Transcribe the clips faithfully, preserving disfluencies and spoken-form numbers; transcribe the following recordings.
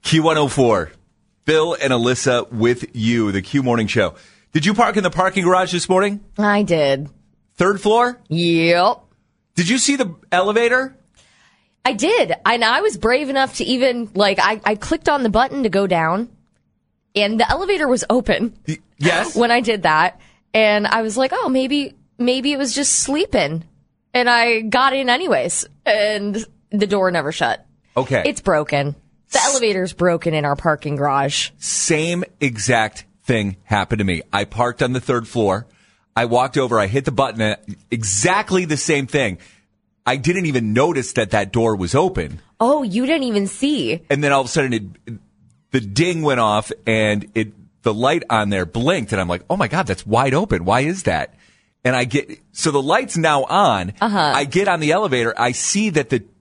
Q one oh four. Bill and Alyssa with you, the Q Morning Show. Did you park in the parking garage this morning? I did. Third floor? Yep. Did you see the elevator? I did. And I was brave enough to even, like, I, I clicked on the button to go down, and the elevator was open. Y- yes. When I did that. And I was like, oh, maybe, maybe it was just sleeping. And I got in anyways. And the door never shut. Okay. It's broken. The elevator's broken in our parking garage. Same exact thing happened to me. I parked on the third floor. I walked over. I hit the button. And exactly the same thing. I didn't even notice that that door was open. Oh, you didn't even see. And then all of a sudden, it, the ding went off, and it the light on there blinked. And I'm like, oh, my God, that's wide open. Why is that? And I get so the light's now on. Uh-huh. I get on the elevator. I see that the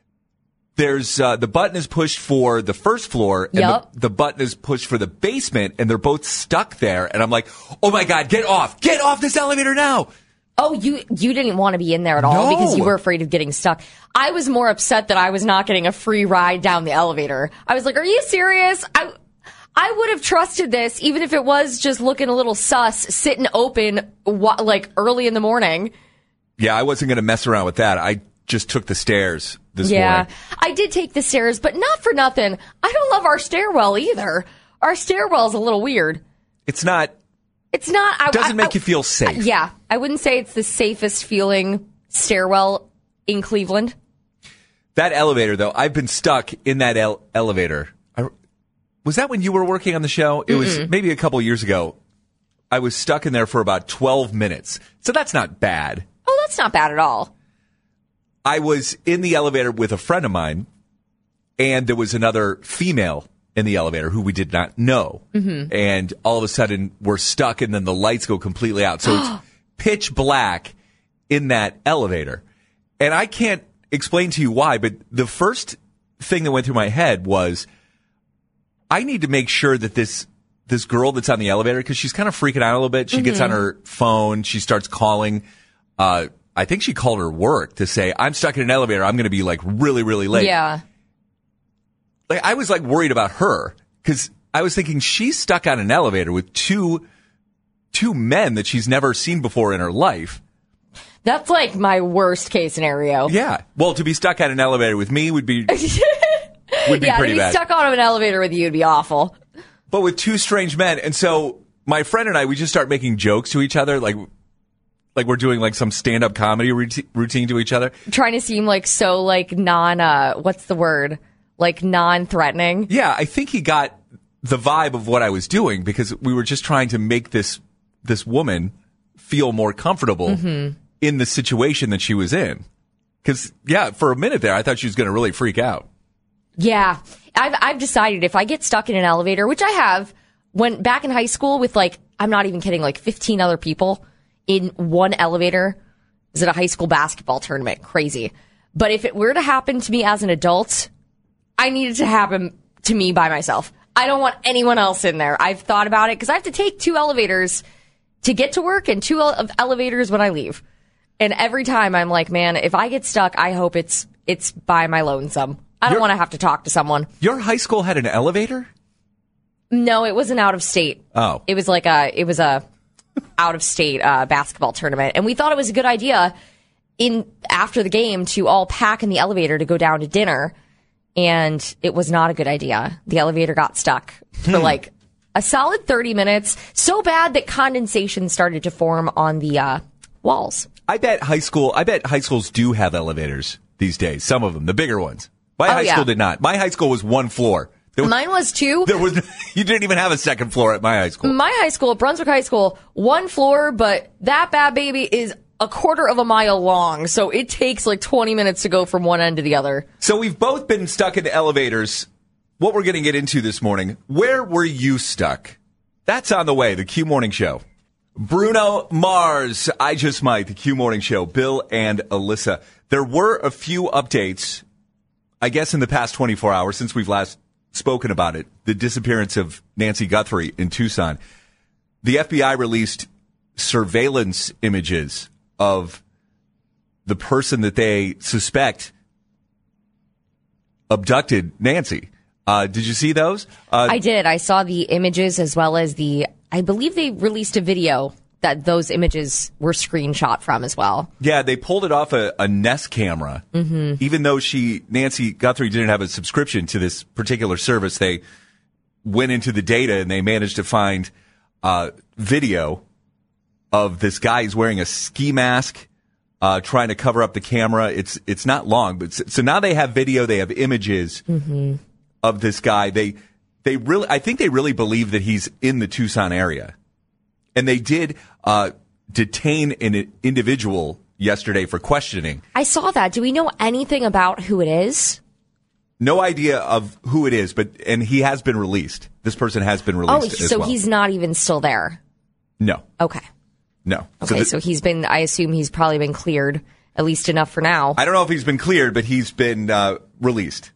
There's uh, the button is pushed for the first floor, and Yep. the, the button is pushed for the basement, and they're both stuck there. And I'm like, "Oh my God, get off! Get off this elevator now!" Oh, you you didn't want to be in there at all No. because you were afraid of getting stuck. I was more upset that I was not getting a free ride down the elevator. I was like, "Are you serious?" I I would have trusted this, even if it was just looking a little sus, sitting open wa- like early in the morning. Yeah, I wasn't going to mess around with that. I just took the stairs this Yeah, morning. I did take the stairs, but not for nothing. I don't love our stairwell either. Our stairwell's a little weird. It's not. It's not. I, Doesn't I, make I, you feel safe. Yeah, I wouldn't say it's the safest feeling stairwell in Cleveland. That elevator, though, I've been stuck in that ele- elevator. I, was that when you were working on the show? It Mm-mm. was maybe a couple years ago. I was stuck in there for about twelve minutes. So that's not bad. Oh, that's not bad at all. I was in the elevator with a friend of mine, and there was another female in the elevator who we did not know. Mm-hmm. And all of a sudden, we're stuck, and then the lights go completely out. So it's pitch black in that elevator. And I can't explain to you why, but the first thing that went through my head was, I need to make sure that this this girl that's on the elevator, because she's kind of freaking out a little bit. She mm-hmm. gets on her phone. She starts calling uh I think she called her work to say, I'm stuck in an elevator. I'm going to be like really, really late. Yeah. Like I was like worried about her because I was thinking she's stuck on an elevator with two, two men that she's never seen before in her life. That's like my worst case scenario. Yeah. Well, to be stuck on an elevator with me would be, would be yeah, pretty to be bad. stuck on an elevator with you would be awful. But with two strange men. And so my friend and I, we just start making jokes to each other. Like, Like we're doing like some stand-up comedy routine, routine to each other. Trying to seem like so like non, uh, what's the word? Like non-threatening. Yeah, I think he got the vibe of what I was doing because we were just trying to make this this woman feel more comfortable mm-hmm. in the situation that she was in. Because, yeah, for a minute there, I thought she was going to really freak out. Yeah. I've, I've decided if I get stuck in an elevator, which I have, when back in high school with like, I'm not even kidding, like fifteen other people in one elevator. Is it a high school basketball tournament? Crazy. But if it were to happen to me as an adult, I need it to happen to me by myself. I don't want anyone else in there. I've thought about it because I have to take two elevators to get to work and two ele- elevators when I leave. And every time I'm like, man, if I get stuck, I hope it's it's by my lonesome. I don't want to have to talk to someone. Your high school had an elevator? No, it wasn't out of state. Oh. It was like a, it was a out of state uh, basketball tournament. And we thought it was a good idea in after the game to all pack in the elevator to go down to dinner. And it was not a good idea. The elevator got stuck for like a solid thirty minutes. So bad that condensation started to form on the uh, walls. I bet high school, I bet high schools do have elevators these days. Some of them, the bigger ones. My Oh, high yeah. school did not. My high school was one floor. There was, Mine was too. there was, you didn't even have a second floor at my high school. My high school, Brunswick High School, one floor, but that bad baby is a quarter of a mile long. So it takes like twenty minutes to go from one end to the other. So we've both been stuck in elevators. What we're going to get into this morning, where were you stuck? That's on the way, the Q Morning Show. Bruno Mars, I Just Might, the Q Morning Show, Bill and Alyssa. There were a few updates, I guess, in the past twenty-four hours since we've last spoken about it, the disappearance of Nancy Guthrie in Tucson. The F B I released surveillance images of the person that they suspect abducted Nancy. Uh, did you see those? Uh, I did. I saw the images as well as the, I believe they released a video that those images were screenshot from as well. Yeah, they pulled it off a, a Nest camera. Mm-hmm. Even though she, Nancy Guthrie, didn't have a subscription to this particular service, they went into the data and they managed to find uh, video of this guy. He's wearing a ski mask, uh, trying to cover up the camera. It's it's not long, but so now they have video. They have images mm-hmm. of this guy. They they really, I think they really believe that he's in the Tucson area. And they did uh, detain an individual yesterday for questioning. I saw that. Do we know anything about who it is? No idea of who it is, but and he has been released. This person has been released. Oh, as so well. He's not even still there. No. Okay. No. Okay, so, th- so he's been. I assume he's probably been cleared, at least enough for now. I don't know if he's been cleared, but he's been uh, released.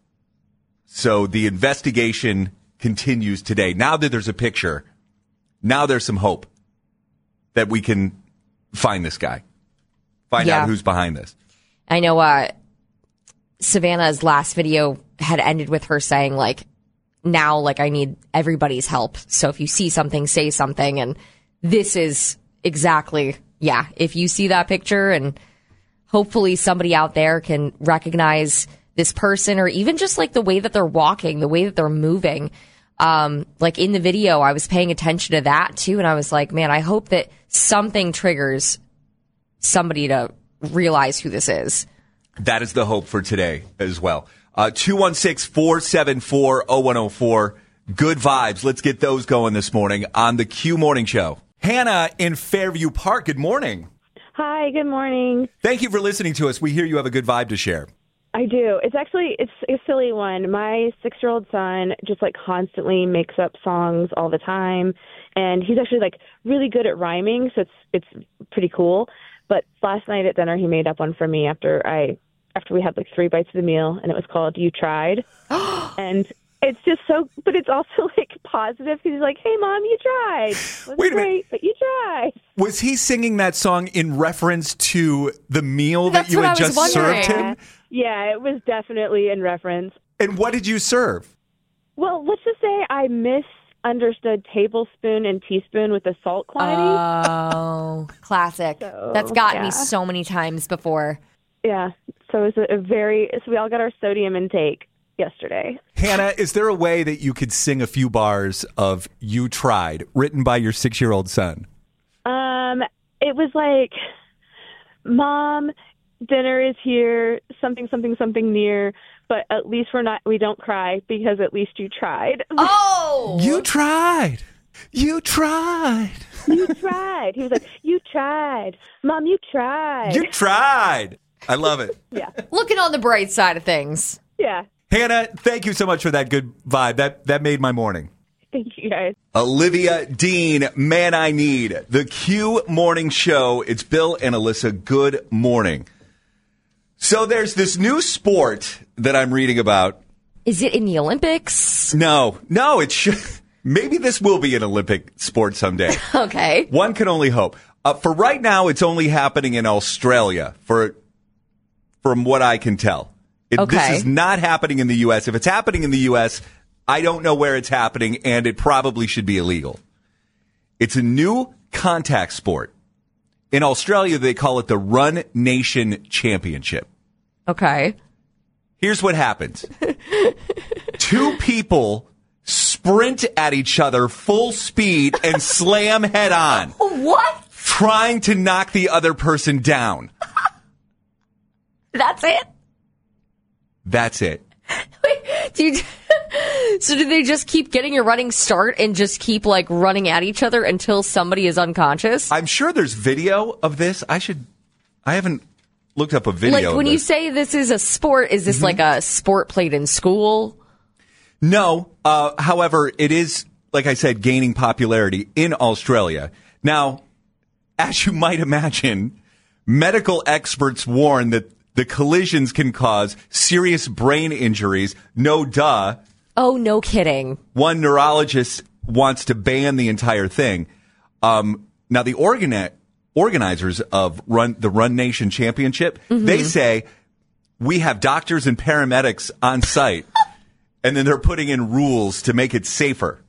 So the investigation continues today. Now that there's a picture, now there's some hope that we can find this guy, find yeah. out who's behind this. I know uh, Savannah's last video had ended with her saying, like, now, like, I need everybody's help. So if you see something, say something. And this is exactly, yeah, if you see that picture and hopefully somebody out there can recognize this person or even just, like, the way that they're walking, the way that they're moving. Um, like in the video, I was paying attention to that too. And I was like, man, I hope that something triggers somebody to realize who this is. That is the hope for today as well. Uh, two one six, four seven four, zero one zero four. Good vibes. Let's get those going this morning on the Q Morning Show. Hannah in Fairview Park. Good morning. Hi, good morning. Thank you for listening to us. We hear you have a good vibe to share. I do. It's actually, it's a silly one. My six-year-old son just, like, constantly makes up songs all the time. And he's actually, like, really good at rhyming, so it's it's pretty cool. But last night at dinner, he made up one for me after I after we had, like, three bites of the meal, and it was called You Tried. And it's just so, but it's also, like, positive. He's like, hey, Mom, you tried. It was Wait a great, minute. but you tried. Was he singing that song in reference to the meal That's that you what had I was just wondering. served him? Yeah, it was definitely in reference. And what did you serve? Well, let's just say I misunderstood tablespoon and teaspoon with the salt quantity. Oh, classic. So, That's gotten yeah. me so many times before. Yeah, so it was a, a very, so we all got our sodium intake yesterday. Hannah, is there a way that you could sing a few bars of You Tried, written by your six-year-old son? Um, it was like, Mom, dinner is here, something, something, something near, but at least we're not, we don't cry because at least you tried. Oh! You tried. You tried. You tried. He was like, you tried. Mom, you tried. You tried. I love it. Yeah. Looking on the bright side of things. Yeah. Hannah, thank you so much for that good vibe. That that made my morning. Thank you, guys. Olivia Dean, Man I Need. The Q Morning Show. It's Bill and Alyssa. Good morning. So there's this new sport that I'm reading about. Is it in the Olympics? No, no, it should. Maybe this will be an Olympic sport someday. Okay. One can only hope. Uh, for right now, it's only happening in Australia, for from what I can tell. It, Okay. This is not happening in the U S. If it's happening in the U S, I don't know where it's happening, and it probably should be illegal. It's a new contact sport. In Australia, they call it the Run Nation Championship. Okay. Here's what happens. Two people sprint at each other full speed and slam head on, What? trying to knock the other person down. That's it? That's it. Wait, do you, so do they just keep getting a running start and just keep, like, running at each other until somebody is unconscious? I'm sure there's video of this. I should, I haven't looked up a video Like, of when you this. say this is a sport, is this Mm-hmm. like a sport played in school? No. Uh, however, it is, like I said, gaining popularity in Australia. Now, as you might imagine, medical experts warn that the collisions can cause serious brain injuries. No duh. Oh, no kidding. One neurologist wants to ban the entire thing. Um, now, the organi- organizers of Run the Run Nation Championship, Mm-hmm. they say we have doctors and paramedics on site. and then they're putting in rules to make it safer.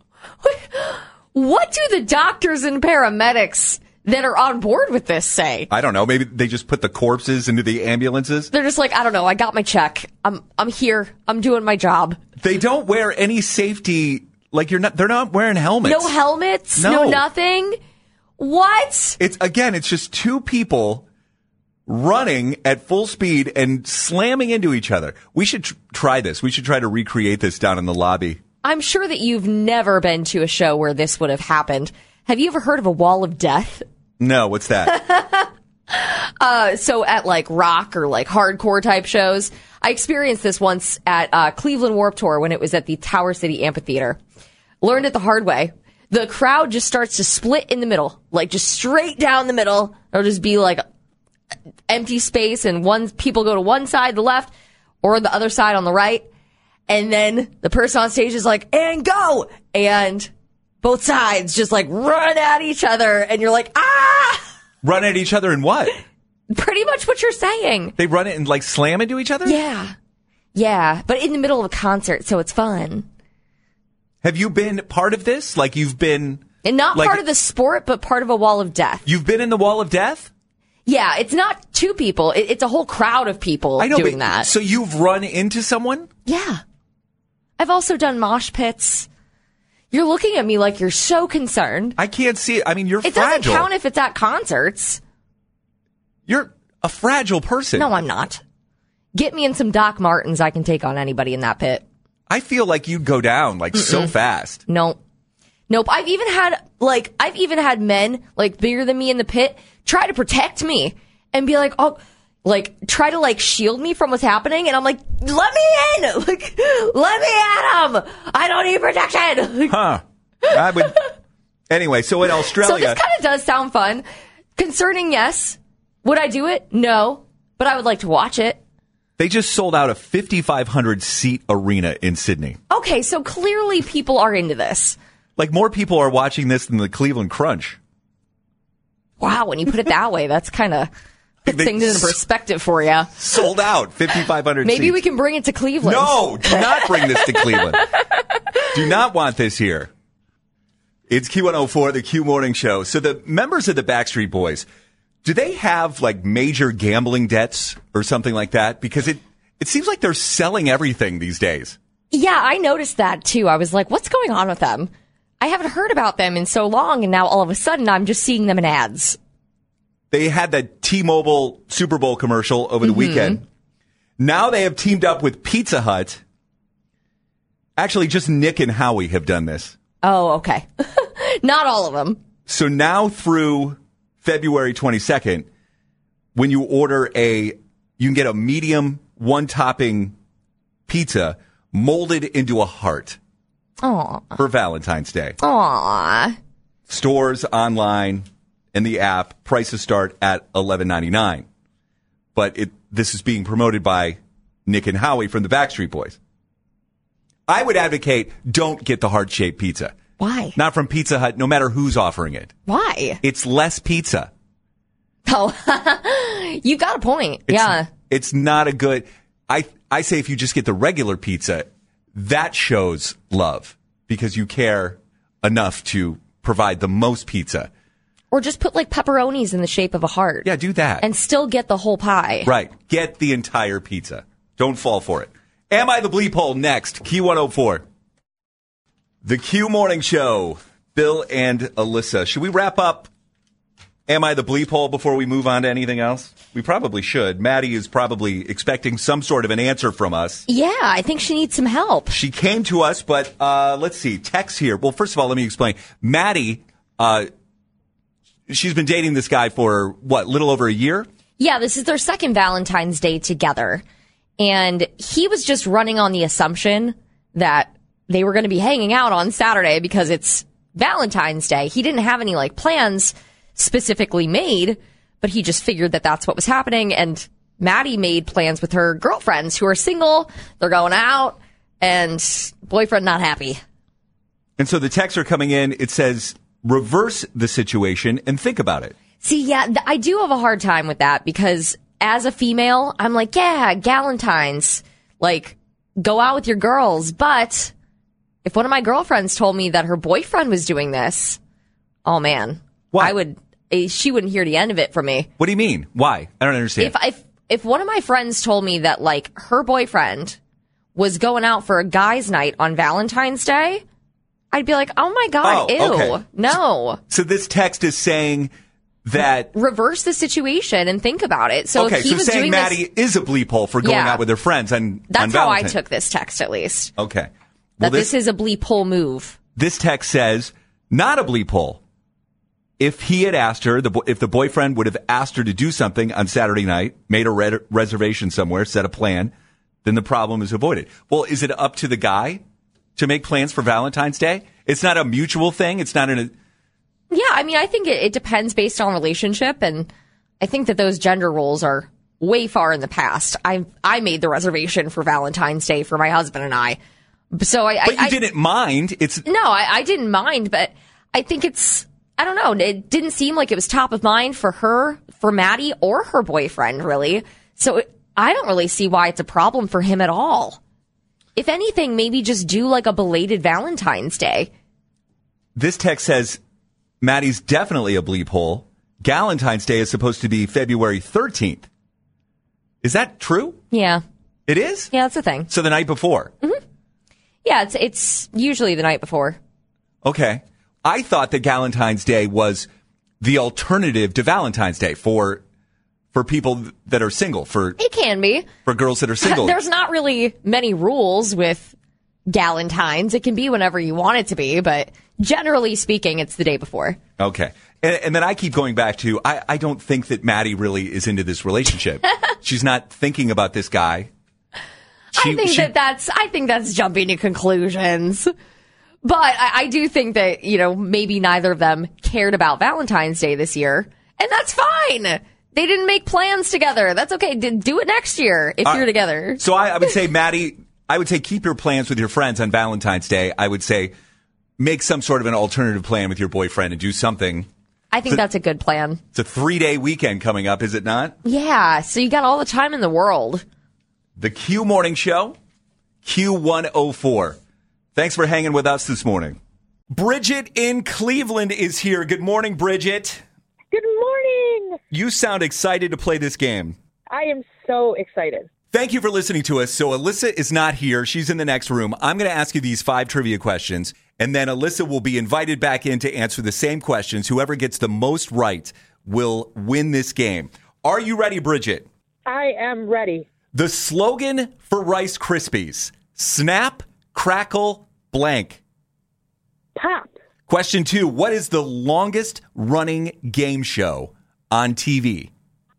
What do the doctors and paramedics that are on board with this say? I don't know. Maybe they just put the corpses into the ambulances. They're just like, I don't know. I got my check. I'm I'm here. I'm doing my job. They don't wear any safety. Like you're not. They're not wearing helmets. No helmets. No, no nothing. What? It's again. It's just two people running at full speed and slamming into each other. We should tr- try this. We should try to recreate this down in the lobby. I'm sure that you've never been to a show where this would have happened. Have you ever heard of a wall of death? No, what's that? uh, so at like rock or like hardcore type shows, I experienced this once at uh, Cleveland Warped Tour when it was at the Tower City Amphitheater. Learned it the hard way. The crowd just starts to split in the middle, like just straight down the middle. It'll just be like empty space and one people go to one side, the left, or the other side on the right. And then the person on stage is like, and go! And both sides just like run at each other. And you're like, ah! Run at each other and what? Pretty much what you're saying. They run it and like slam into each other? Yeah. Yeah. But in the middle of a concert, so it's fun. Have you been part of this? Like you've been... And not like, part of the sport, but part of a wall of death. You've been in the wall of death? Yeah. It's not two people. It, it's a whole crowd of people I know, doing but, that. So you've run into someone? Yeah. I've also done mosh pits. You're looking at me like you're so concerned. I can't see it. I mean, you're it fragile. It doesn't count if it's at concerts. You're a fragile person. No, I'm not. Get me in some Doc Martens. I can take on anybody in that pit. I feel like you'd go down like Mm-mm. so fast. Nope. Nope. I've even had, like, I've even had men, like, bigger than me in the pit try to protect me and be like, oh, like, try to, like, shield me from what's happening. And I'm like, let me in. Like, let me at him. I don't need protection. Huh. I would. Anyway, so in Australia. So this kind of does sound fun. Concerning, yes. Would I do it? No. But I would like to watch it. They just sold out a fifty-five hundred seat arena in Sydney. Okay, so clearly people are into this. Like more people are watching this than the Cleveland Crunch. Wow, when you put it that way, that's kind of put things into perspective for you. Sold out, fifty-five hundred Maybe seats. we can bring it to Cleveland. No, do not bring this to Cleveland. Do not want this here. It's Q one oh four, the Q Morning Show. So the members of the Backstreet Boys, do they have like major gambling debts or something like that? Because it, it seems like they're selling everything these days. Yeah, I noticed that too. I was like, what's going on with them? I haven't heard about them in so long, and now all of a sudden I'm just seeing them in ads. They had that T-Mobile Super Bowl commercial over the mm-hmm. weekend. Now they have teamed up with Pizza Hut. Actually, just Nick and Howie have done this. Oh, okay. Not all of them. So now through February twenty-second, when you order a, you can get a medium one-topping pizza molded into a heart. Aww. For Valentine's Day. Aww. Stores, online, and the app, prices start at eleven ninety-nine. But it this is being promoted by Nick and Howie from the Backstreet Boys. I would advocate don't get the heart-shaped pizza. Why? Not from Pizza Hut, no matter who's offering it. Why? It's less pizza. Oh, you got a point. It's, yeah. It's not a good... I I say if you just get the regular pizza, that shows love because you care enough to provide the most pizza. Or just put like pepperonis in the shape of a heart. Yeah, do that. And still get the whole pie. Right. Get the entire pizza. Don't fall for it. Am I the Bleep Hole next? Q one oh four. The Q Morning Show. Bill and Alyssa. Should we wrap up Am I the Bleep Hole before we move on to anything else? We probably should. Maddie is probably expecting some sort of an answer from us. Yeah, I think she needs some help. She came to us, but uh, let's see. Text here. Well, first of all, let me explain. Maddie, uh, she's been dating this guy for, what, little over a year? Yeah, this is their second Valentine's Day together. And he was just running on the assumption that they were going to be hanging out on Saturday because it's Valentine's Day. He didn't have any, like, plans specifically made, but he just figured that that's what was happening. And Maddie made plans with her girlfriends who are single. They're going out, and boyfriend not happy. And so the texts are coming in. It says, reverse the situation and think about it. See, yeah, th- I do have a hard time with that because as a female, I'm like, yeah, Galentine's, like, go out with your girls. But if one of my girlfriends told me that her boyfriend was doing this, oh man, what? I would, she wouldn't hear the end of it from me. What do you mean? Why? I don't understand. If, if, if one of my friends told me that like her boyfriend was going out for a guy's night on Valentine's Day, I'd be like, oh my God, oh, ew, okay. no. So this text is saying that reverse the situation and think about it. So okay, if he so was saying doing Maddie this, is a bleep hole for going Yeah. out with her friends on that's on how I Valentine's. took this text, at least. Okay, well, that this, this is a bleep hole move. This text says not a bleep hole. If he had asked her, the bo- if the boyfriend would have asked her to do something on Saturday night, made a re- reservation somewhere, set a plan, then the problem is avoided. Well, is it up to the guy to make plans for Valentine's Day? It's not a mutual thing. It's not an. Yeah, I mean, I think it, it depends based on relationship, and I think that those gender roles are way far in the past. I I made the reservation for Valentine's Day for my husband and I, so I. But I, you didn't mind. It's no, I, I didn't mind, but I think it's. I don't know. It didn't seem like it was top of mind for her, for Maddie, or her boyfriend, really. So it, I don't really see why it's a problem for him at all. If anything, maybe just do like a belated Valentine's Day. This text says Maddie's definitely a bleep hole. Galentine's Day is supposed to be February thirteenth. Is that true? Yeah. It is? Yeah, that's the thing. So the night before? Mm-hmm. Yeah, it's it's usually the night before. Okay. I thought that Galentine's Day was the alternative to Valentine's Day for for people that are single, for It can be. for girls that are single. There's not really many rules with Galentine's. It can be whenever you want it to be, but generally speaking, it's the day before. Okay. And, and then I keep going back to, I, I don't think that Maddie really is into this relationship. She's not thinking about this guy. She, I think she, that that's, I think that's jumping to conclusions. But I, I do think that, you know, maybe neither of them cared about Valentine's Day this year. And that's fine. They didn't make plans together. That's okay. D- do it next year if uh, you're together. So I, I would say, Maddie, I would say keep your plans with your friends on Valentine's Day. I would say make some sort of an alternative plan with your boyfriend and do something. I think it's that's a good plan. It's a three-day weekend coming up, is it not? Yeah. So you got all the time in the world. The Q Morning Show, Q one oh four. Thanks for hanging with us this morning. Bridget in Cleveland is here. Good morning, Bridget. Good morning. You sound excited to play this game. I am so excited. Thank you for listening to us. So Alyssa is not here. She's in the next room. I'm going to ask you these five trivia questions, and then Alyssa will be invited back in to answer the same questions. Whoever gets the most right will win this game. Are you ready, Bridget? I am ready. The slogan for Rice Krispies: snap, crackle, blank. Pop. Question two, what is the longest running game show on T V?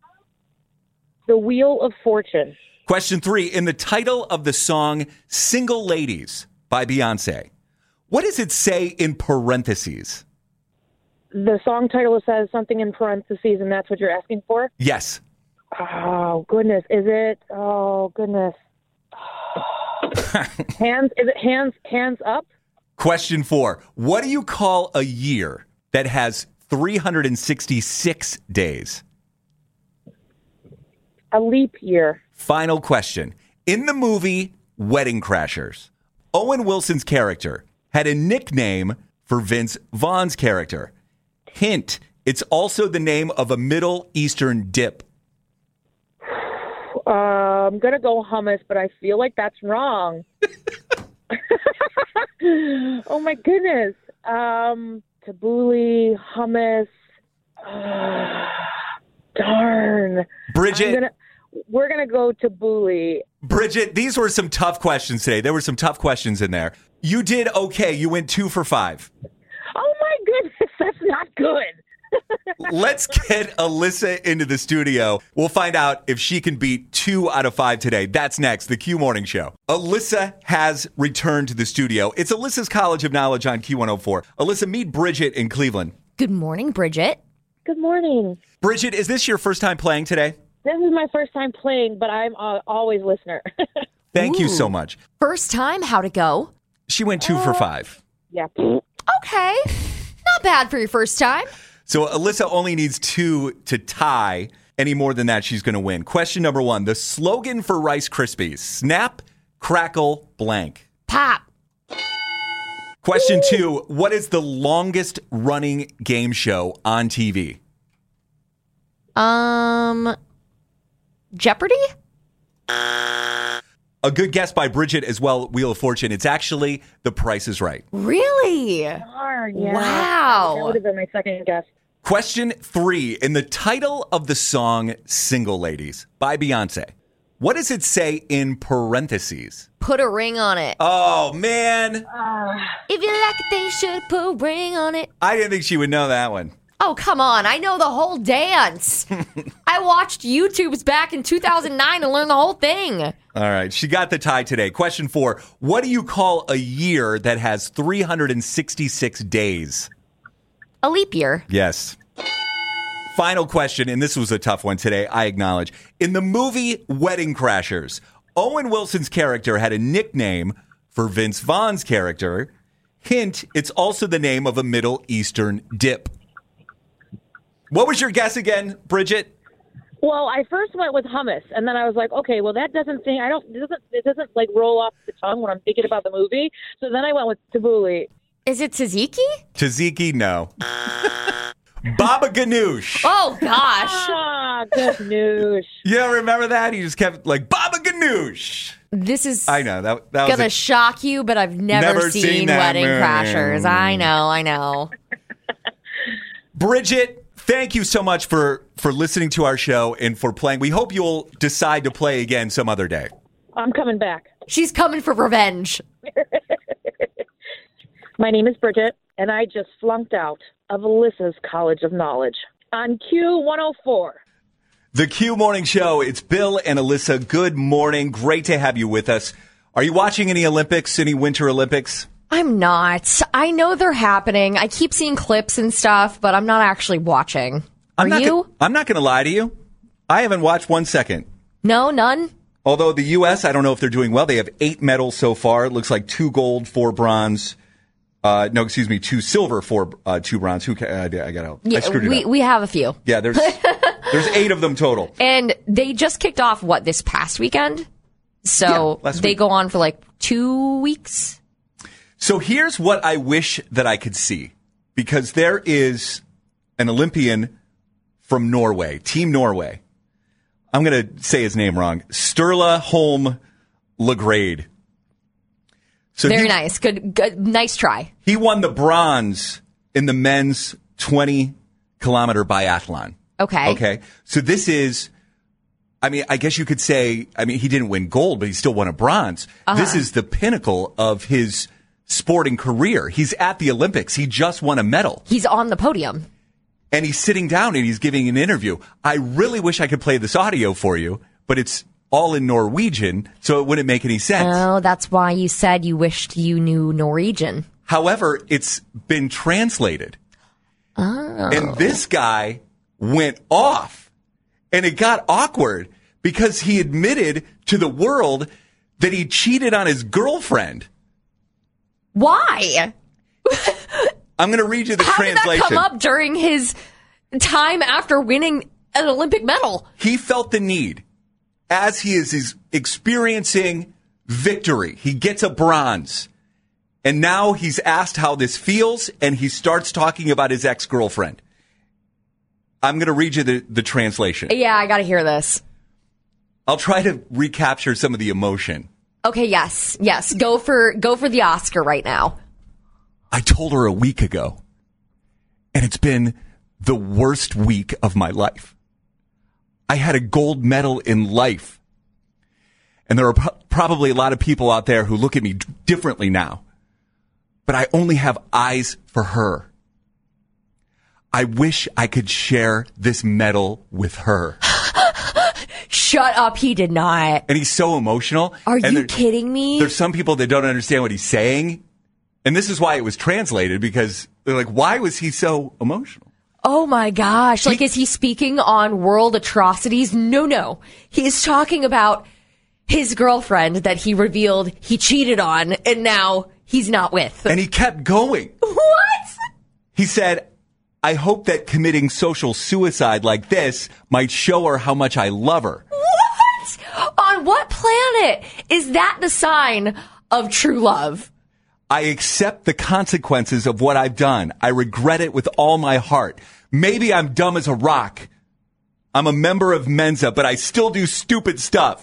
The Wheel of Fortune. Question three, in the title of the song Single Ladies by Beyonce, what does it say in parentheses? The song title says something in parentheses, and that's what you're asking for? Yes. Oh, goodness. Is it? Oh, goodness. hands? Is it hands? Hands up? Question four, what do you call a year that has three hundred sixty-six days? A leap year. Final question. In the movie Wedding Crashers, Owen Wilson's character had a nickname for Vince Vaughn's character. Hint, it's also the name of a Middle Eastern dip. Uh, I'm going to go hummus, but I feel like that's wrong. Oh, my goodness. Um, tabbouleh, hummus. Uh, darn. Bridget. Gonna, we're going to go tabbouleh. Bridget, these were some tough questions today. There were some tough questions in there. You did okay. You went two for five. Oh, my goodness. That's not good. Let's get Alyssa into the studio. We'll find out if she can beat two out of five today. That's next, the Q Morning Show. Alyssa has returned to the studio. It's Alyssa's College of Knowledge on Q one oh four. Alyssa, meet Bridget in Cleveland. Good morning, Bridget. Good morning. Bridget, is this your first time playing today? This is my first time playing, but I'm uh, always a listener. Thank Ooh. you so much. First time, how'd it go? She went two for five. Yeah. Okay. Not bad for your first time. So Alyssa only needs two to tie. Any more than that, she's going to win. Question number one. The slogan for Rice Krispies: snap, crackle, blank. Pop. Question two, what is the longest running game show on T V? Um, Jeopardy? A good guess by Bridget as well, Wheel of Fortune. It's actually The Price is Right. Really? Darn, yeah. Wow. That would have been my second guess. Question three, in the title of the song Single Ladies by Beyonce, what does it say in parentheses? Put a ring on it. Oh, man. If you like it, then you should put a ring on it. I didn't think she would know that one. Oh, come on. I know the whole dance. I watched YouTube's back in two thousand nine and learned the whole thing. All right. She got the tie today. Question four. What do you call a year that has three hundred sixty-six days? A leap year. Yes. Final question, and this was a tough one today, I acknowledge. In the movie Wedding Crashers, Owen Wilson's character had a nickname for Vince Vaughn's character. Hint, it's also the name of a Middle Eastern dip. What was your guess again, Bridget? Well, I first went with hummus, and then I was like, okay, well, that doesn't think I don't it doesn't it doesn't like roll off the tongue when I'm thinking about the movie. So then I went with tabbouleh. Is it tzatziki? Tzatziki, no. Baba Ganoush. Oh, gosh. Ah, good news. Yeah, remember that? He just kept like, Baba Ganoush. This is I know. That, that was gonna a- shock you, but I've never, Never seen, seen that Wedding movie. Crashers. I know, I know. Bridget, thank you so much for, for listening to our show and for playing. We hope you'll decide to play again some other day. I'm coming back. She's coming for revenge. My name is Bridget, and I just flunked out of Alyssa's College of Knowledge on Q one oh four. The Q Morning Show. It's Bill and Alyssa. Good morning. Great to have you with us. Are you watching any Olympics, any Winter Olympics? I'm not. I know they're happening. I keep seeing clips and stuff, but I'm not actually watching. Are I'm not you? Gonna, I'm not going to lie to you. I haven't watched one second. No, none? Although the U S, I don't know if they're doing well. They have eight medals so far. It looks like two gold, four bronze. Uh, no, excuse me, two silver, four, uh, two bronze. Who? Ca- uh, I got out. Yeah, I screwed it we, up. we have a few. Yeah, there's there's eight of them total. And they just kicked off, what, this past weekend? So Yeah, last they week. go on for like two weeks? So here's what I wish that I could see, because there is an Olympian from Norway, Team Norway. I'm going to say his name wrong. Sturla Holm Lagrade. So Very he, nice. Good, good. Nice try. he won the bronze in the men's twenty kilometer biathlon. Okay. Okay. So this is, I mean, I guess you could say, I mean, he didn't win gold, but he still won a bronze. Uh-huh. This is the pinnacle of his sporting career. He's at the Olympics. He just won a medal. He's on the podium. And he's sitting down and he's giving an interview. I really wish I could play this audio for you, but it's all in Norwegian, so it wouldn't make any sense. Oh, that's why you said you wished you knew Norwegian. However, it's been translated. Oh. And this guy went off. And it got awkward because he admitted to the world that he cheated on his girlfriend. Why? I'm going to read you the How translation. did that come up during his time after winning an Olympic medal? He felt the need, as he is, is experiencing victory. He gets a bronze. And now he's asked how this feels, and he starts talking about his ex-girlfriend. I'm going to read you the, the translation. Yeah, I got to hear this. I'll try to recapture some of the emotion. Okay, yes, yes. Go for go for the Oscar right now. I told her a week ago, and it's been the worst week of my life. I had a gold medal in life. And there are pro- probably a lot of people out there who look at me d- differently now. But I only have eyes for her. I wish I could share this medal with her. Shut up, he did not. And he's so emotional. Are And you there- kidding me? There's some people that don't understand what he's saying. And this is why it was translated, because they're like, why was he so emotional? Oh my gosh. Like, is he speaking on world atrocities? No, no. He is talking about his girlfriend that he revealed he cheated on and now he's not with. And he kept going. What? He said, I hope that committing social suicide like this might show her how much I love her. What? On On what planet is that the sign of true love? I accept the consequences of what I've done. I regret it with all my heart. Maybe I'm dumb as a rock. I'm a member of Mensa, but I still do stupid stuff.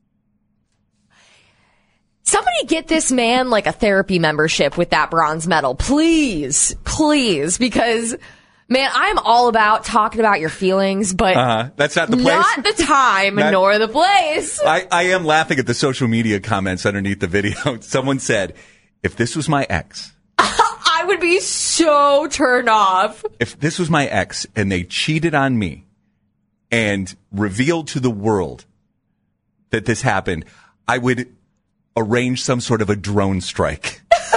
Somebody get this man like a therapy membership with that bronze medal. Please, please, because, man, I'm all about talking about your feelings, but uh-huh. That's not the place. Not the time, not, nor the place. I, I am laughing at the social media comments underneath the video. Someone said, if this was my ex, I would be so turned off. If this was my ex and they cheated on me and revealed to the world that this happened, I would arrange some sort of a drone strike.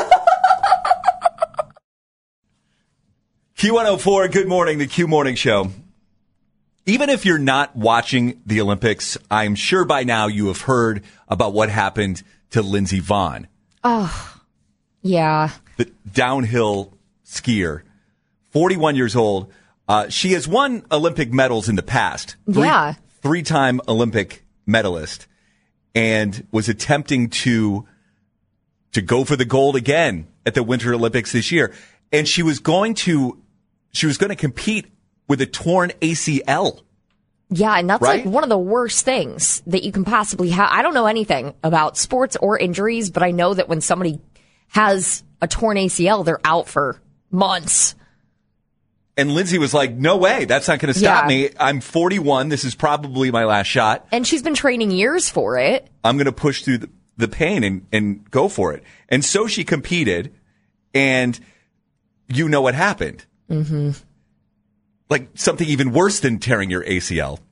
Q one oh four, good morning, the Q Morning Show. Even if you're not watching the Olympics, I'm sure by now you have heard about what happened to Lindsey Vonn. Oh, yeah. The downhill skier, forty-one years old. Uh, she has won Olympic medals in the past. Three, yeah. Three-time Olympic medalist, and was attempting to to go for the gold again at the Winter Olympics this year. And she was going to she was going to compete with a torn A C L. Yeah, and that's right? like one of the worst things that you can possibly have. I don't know anything about sports or injuries, but I know that when somebody has a torn A C L, they're out for months. And Lindsey was like, no way, that's not going to stop yeah. me. I'm forty-one. This is probably my last shot. And she's been training years for it. I'm going to push through the, the pain and, and go for it. And so she competed, and you know what happened. Mm-hmm. Like something even worse than tearing your A C L.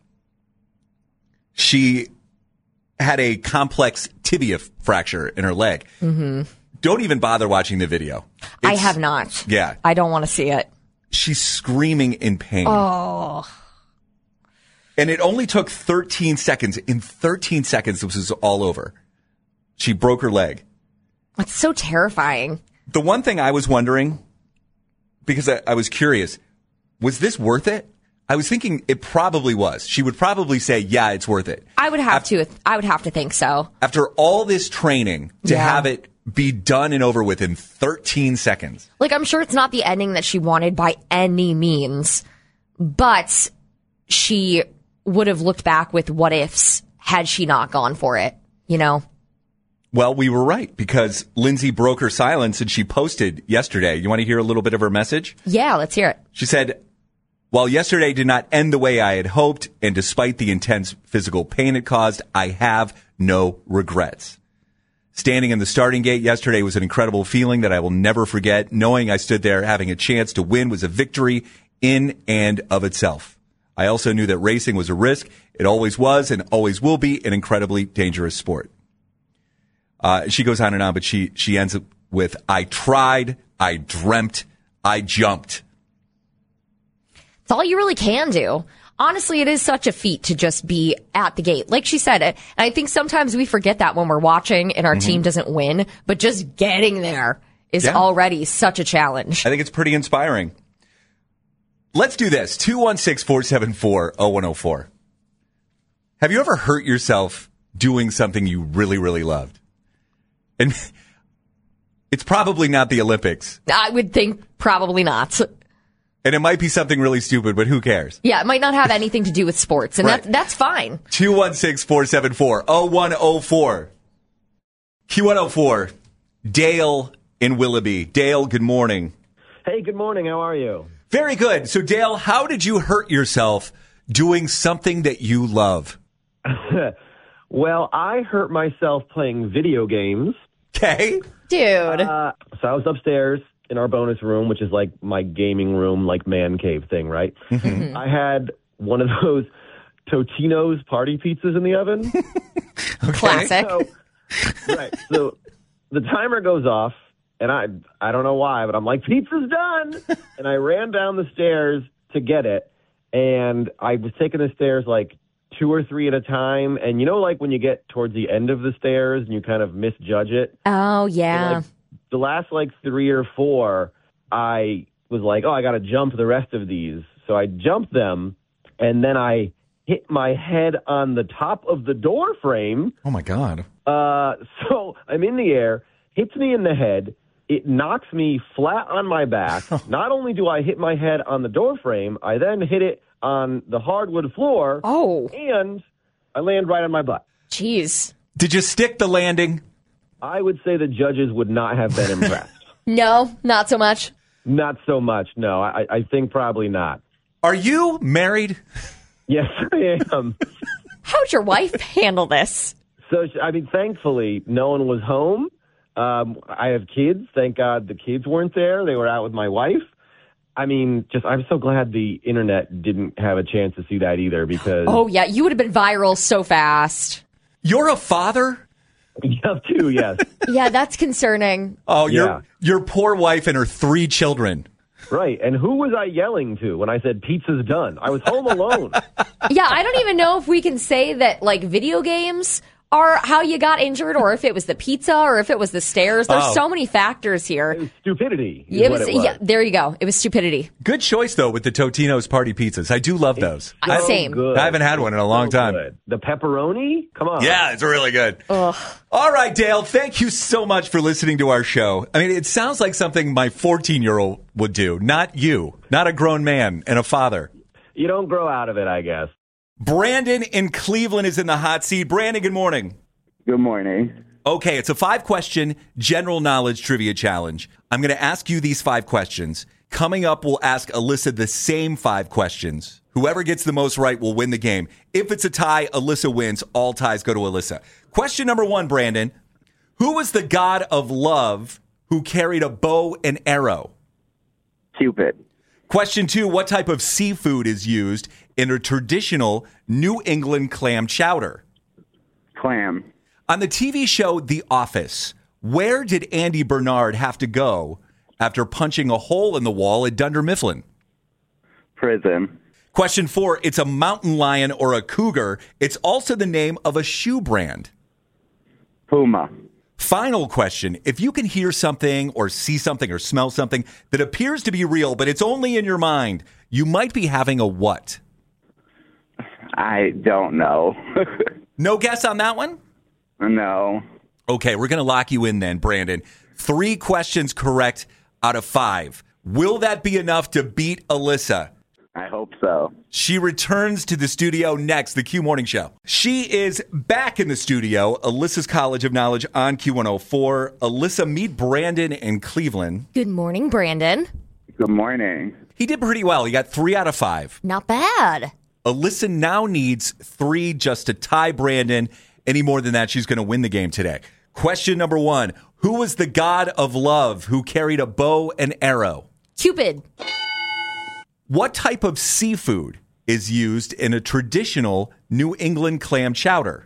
She had a complex tibia fracture in her leg. Mm-hmm. Don't even bother watching the video. It's, I have not. Yeah. I don't want to see it. She's screaming in pain. Oh. And it only took thirteen seconds. In thirteen seconds, this was all over. She broke her leg. That's so terrifying. The one thing I was wondering, because I, I was curious, was this worth it? I was thinking it probably was. She would probably say, yeah, it's worth it. I would have after, to. I would have to think so. After all this training to yeah. have it be done and over with in thirteen seconds. Like, I'm sure it's not the ending that she wanted by any means, but she would have looked back with what ifs had she not gone for it, you know? Well, we were right, because Lindsey broke her silence and she posted yesterday. You want to hear a little bit of her message? Yeah, let's hear it. She said, while yesterday did not end the way I had hoped, and despite the intense physical pain it caused, I have no regrets. Standing in the starting gate yesterday was an incredible feeling that I will never forget. Knowing I stood there having a chance to win was a victory in and of itself. I also knew that racing was a risk. It always was and always will be an incredibly dangerous sport. Uh, she goes on and on, but she, she ends up with, I tried, I dreamt, I jumped. It's all you really can do. Honestly, it is such a feat to just be at the gate. Like she said, and I think sometimes we forget that when we're watching and our mm-hmm. team doesn't win, but just getting there is yeah. already such a challenge. I think it's pretty inspiring. Let's do this. two one six, four seven four, oh one oh four. Have you ever hurt yourself doing something you really, really loved? And it's probably not the Olympics. I would think probably not. And it might be something really stupid, but who cares? Yeah, it might not have anything to do with sports, and right. that, that's fine. two one six, four seven four, oh one oh four. Q one oh four, Dale in Willoughby. Dale, good morning. Hey, good morning. How are you? Very good. So, Dale, how did you hurt yourself doing something that you love? Well, I hurt myself playing video games. Okay. Dude. Uh, so I was upstairs in our bonus room, which is like my gaming room, like man cave thing, right? Mm-hmm. I had one of those Totino's party pizzas in the oven. Okay. Classic. So, right. So the timer goes off, and I I don't know why, but I'm like, pizza's done! And I ran down the stairs to get it, and I was taking the stairs like two or three at a time. And you know, like when you get towards the end of the stairs and you kind of misjudge it? Oh, yeah. So, like, the last like three or four, I was like, oh, I got to jump the rest of these. So I jumped them, and then I hit my head on the top of the door frame. Oh, my God. Uh, so I'm in the air, hits me in the head. It knocks me flat on my back. Not only do I hit my head on the door frame, I then hit it on the hardwood floor. Oh. And I land right on my butt. Jeez. Did you stick the landing? I would say the judges would not have been impressed. No, not so much. Not so much, no. I, I think probably not. Are you married? Yes, I am. How'd your wife handle this? So, I mean, thankfully, no one was home. Um, I have kids. Thank God the kids weren't there. They were out with my wife. I mean, just I'm so glad the internet didn't have a chance to see that either because... Oh, yeah. You would have been viral so fast. You're a father? You have two, yes. Yeah, that's concerning. Oh, your Yeah. your poor wife and her three children. Right. And who was I yelling to when I said pizza's done? I was home alone. Yeah, I don't even know if we can say that, like, video games are how you got injured or if it was the pizza or if it was the stairs. There's Oh. so many factors It here. was stupidity. Is It what was, it was. yeah, there you go. It was stupidity. Good choice, though, with the Totino's party pizzas. I do love those. I- Same. Good. I haven't had one in a long So time. good. The pepperoni? Come on. Yeah, it's really good. All right, Dale, thank you so much for listening to our show. I mean, it sounds like something my fourteen-year-old would do, not you, not a grown man and a father. You don't grow out of it, I guess. Brandon in Cleveland is in the hot seat. Brandon, good morning. Good morning. Okay, it's a five-question general knowledge trivia challenge. I'm going to ask you these five questions. Coming up, we'll ask Alyssa the same five questions. Whoever gets the most right will win the game. If it's a tie, Alyssa wins. All ties go to Alyssa. Question number one, Brandon. Who was the god of love who carried a bow and arrow? Cupid. Question two, what type of seafood is used in a traditional New England clam chowder? Clam. On the T V show The Office, where did Andy Bernard have to go after punching a hole in the wall at Dunder Mifflin? Prison. Question four, it's a mountain lion or a cougar. It's also the name of a shoe brand. Puma. Final question, if you can hear something or see something or smell something that appears to be real, but it's only in your mind, you might be having a what? I don't know. No guess on that one? No. Okay, we're going to lock you in then, Brandon. Three questions correct out of five. Will that be enough to beat Alyssa? I hope so. She returns to the studio next, the Q Morning Show. She is back in the studio, Alyssa's College of Knowledge on Q one oh four. Alyssa, meet Brandon in Cleveland. Good morning, Brandon. Good morning. He did pretty well. He got three out of five. Not bad. Alyssa now needs three just to tie Brandon. Any more than that, she's going to win the game today. Question number one. Who was the god of love who carried a bow and arrow? Cupid. What type of seafood is used in a traditional New England clam chowder?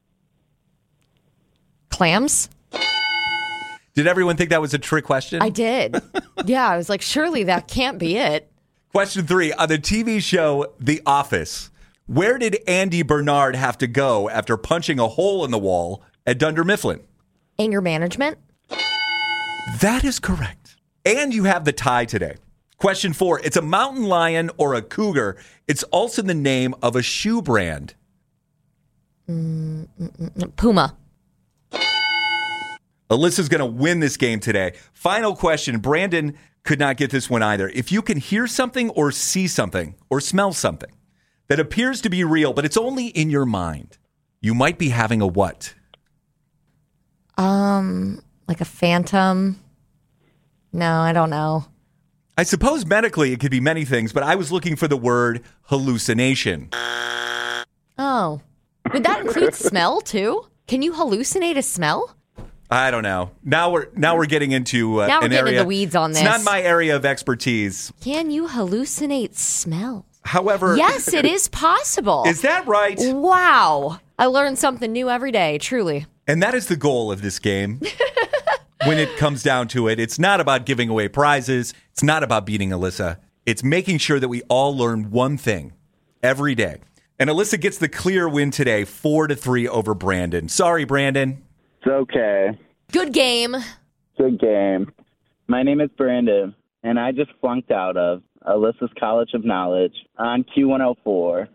Clams? Did everyone think that was a trick question? I did. Yeah, I was like, surely that can't be it. Question three. On the T V show The Office, where did Andy Bernard have to go after punching a hole in the wall at Dunder Mifflin? Anger management? That is correct. And you have the tie today. Question four. It's a mountain lion or a cougar. It's also the name of a shoe brand. Mm, Puma. Alyssa's going to win this game today. Final question. Brandon could not get this one either. If you can hear something or see something or smell something that appears to be real, but it's only in your mind, you might be having a what? Um, like a phantom? No, I don't know. I suppose medically it could be many things, but I was looking for the word hallucination. Oh. Would that include smell too? Can you hallucinate a smell? I don't know. Now we're now we're getting into uh, Now we're an getting area. in the weeds on this. It's not my area of expertise. Can you hallucinate smell? However, Yes, it is possible. Is that right? Wow. I learn something new every day, truly. And that is the goal of this game. When it comes down to it, it's not about giving away prizes. It's not about beating Alyssa. It's making sure that we all learn one thing every day. And Alyssa gets the clear win today, four to three over Brandon. Sorry, Brandon. It's okay. Good game. Good game. My name is Brandon, and I just flunked out of Alyssa's College of Knowledge on Q one oh four.